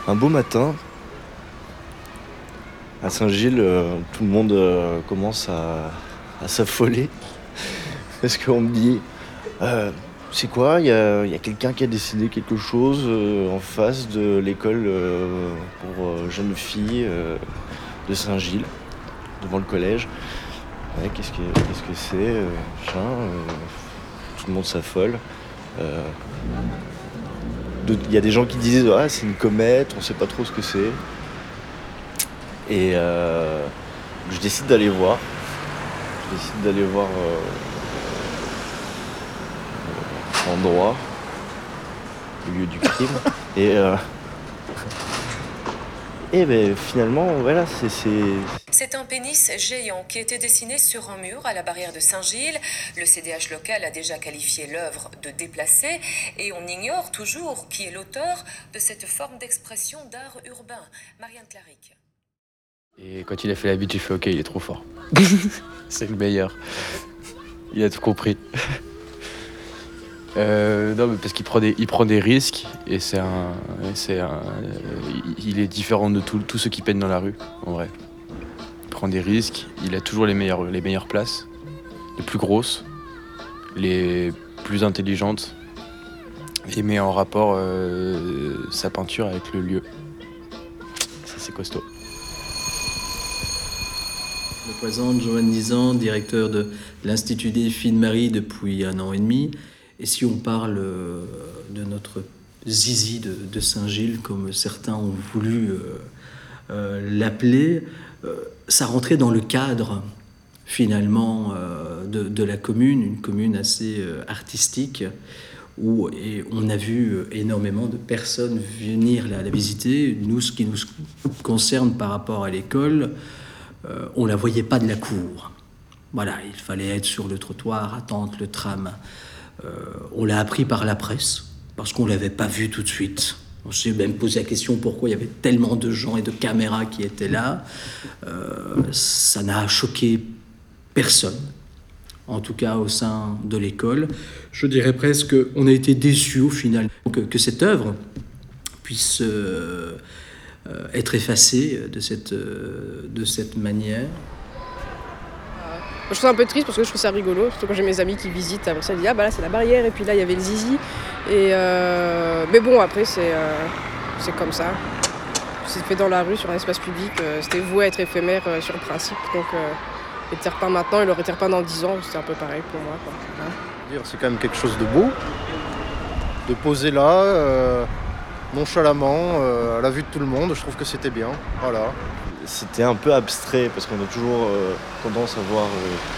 Un beau matin, à Saint-Gilles, tout le monde commence à s'affoler. Parce qu'on me dit, c'est quoi, il y a quelqu'un qui a décidé quelque chose en face de l'école pour jeunes filles de Saint-Gilles, devant le collège. Ouais, qu'est-ce que c'est machin, tout le monde s'affole. Il y a des gens qui disent c'est une comète, on sait pas trop ce que c'est. Et je décide d'aller voir. L'endroit, le lieu du crime. Et ben finalement, voilà, C'est un pénis géant qui était dessiné sur un mur à la barrière de Saint-Gilles. Le CDH local a déjà qualifié l'œuvre de déplacée et on ignore toujours qui est l'auteur de cette forme d'expression d'art urbain. Marianne Claric. Et quand il a fait la bite, j'ai fait ok, il est trop fort. C'est le meilleur. Il a tout compris. Non, mais parce qu'il prend des risques et il est différent de tous ceux qui peignent dans la rue, en vrai. Il prend des risques, il a toujours les meilleures places, les plus grosses, les plus intelligentes, et met en rapport sa peinture avec le lieu. Ça, c'est costaud. Je me présente, Joanne Nizan, directeur de l'Institut des filles de Marie depuis 1 an et demi. Et si on parle de notre zizi de Saint-Gilles, comme certains ont voulu l'appeler, ça rentrait dans le cadre, finalement, de la commune, une commune assez artistique, où on a vu énormément de personnes venir la visiter. Nous, ce qui nous concerne par rapport à l'école, on ne la voyait pas de la cour. Voilà, il fallait être sur le trottoir, attendre le tram. On l'a appris par la presse, parce qu'on ne l'avait pas vu tout de suite. On s'est même posé la question pourquoi il y avait tellement de gens et de caméras qui étaient là. Ça n'a choqué personne, en tout cas au sein de l'école. Je dirais presque qu'on a été déçus au final que cette œuvre puisse être effacée de cette manière. Je trouve ça un peu triste parce que je trouve ça rigolo, surtout quand j'ai mes amis qui visitent. Après ça, ils disent là c'est la barrière et puis là il y avait le zizi. Mais bon, après c'est comme ça. C'est fait dans la rue, sur un espace public. C'était voué à être éphémère sur le principe. Donc les tire-pains maintenant, il aurait tire-pains dans 10 ans, c'était un peu pareil pour moi, quoi. Ouais. C'est quand même quelque chose de beau, de poser là, nonchalamment, à la vue de tout le monde. Je trouve que c'était bien. Voilà. C'était un peu abstrait parce qu'on a toujours tendance à voir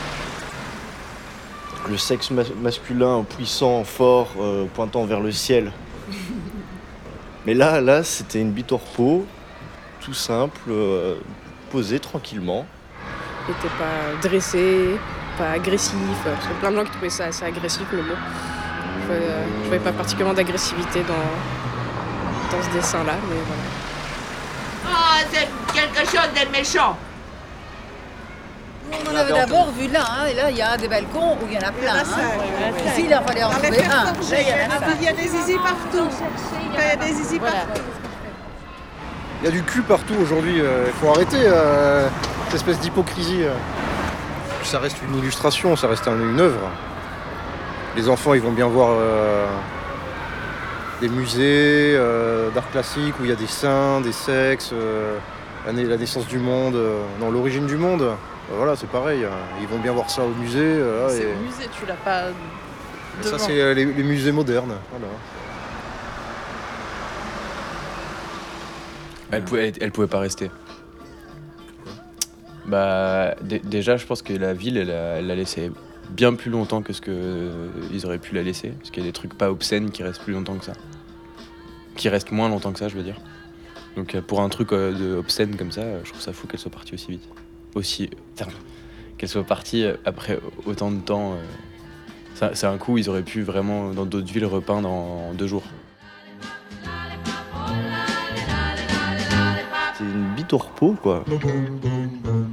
le sexe masculin puissant, fort, pointant vers le ciel. Mais là, c'était une bite au repos, tout simple, posée tranquillement. Il n'était pas dressé, pas agressif. Parce que plein de gens qui trouvaient ça assez agressif, mais bon. Je ne voyais pas particulièrement d'agressivité dans ce dessin-là, mais voilà. Ah, c'est quelque chose de méchant. On en avait d'abord vu là, et là il y a des balcons où il y en a plein. Ici il en fallait en trouver un. Là Il y a des zizi partout. Il y a des zizi partout. Il y a du cul partout aujourd'hui. Il faut arrêter cette espèce d'hypocrisie. Ça reste une illustration, ça reste une œuvre. Les enfants ils vont bien voir des musées d'art classique où il y a des seins, des sexes, la naissance du monde, l'origine du monde. Voilà, c'est pareil. Ils vont bien voir ça au musée. C'est au musée, tu l'as pas devant. Ça, c'est les musées modernes. Voilà. Elle pouvait pas rester. Bah, déjà, je pense que la ville, elle l'a laissé bien plus longtemps que ce qu'ils auraient pu la laisser. Parce qu'il y a des trucs pas obscènes qui restent plus longtemps que ça. Qui restent moins longtemps que ça, je veux dire. Donc pour un truc obscène comme ça, je trouve ça fou qu'elle soit partie aussi vite. Qu'elle soit partie après autant de temps. C'est un coup, ils auraient pu vraiment, dans d'autres villes, repeindre en 2 jours. C'est une bite au repos, quoi.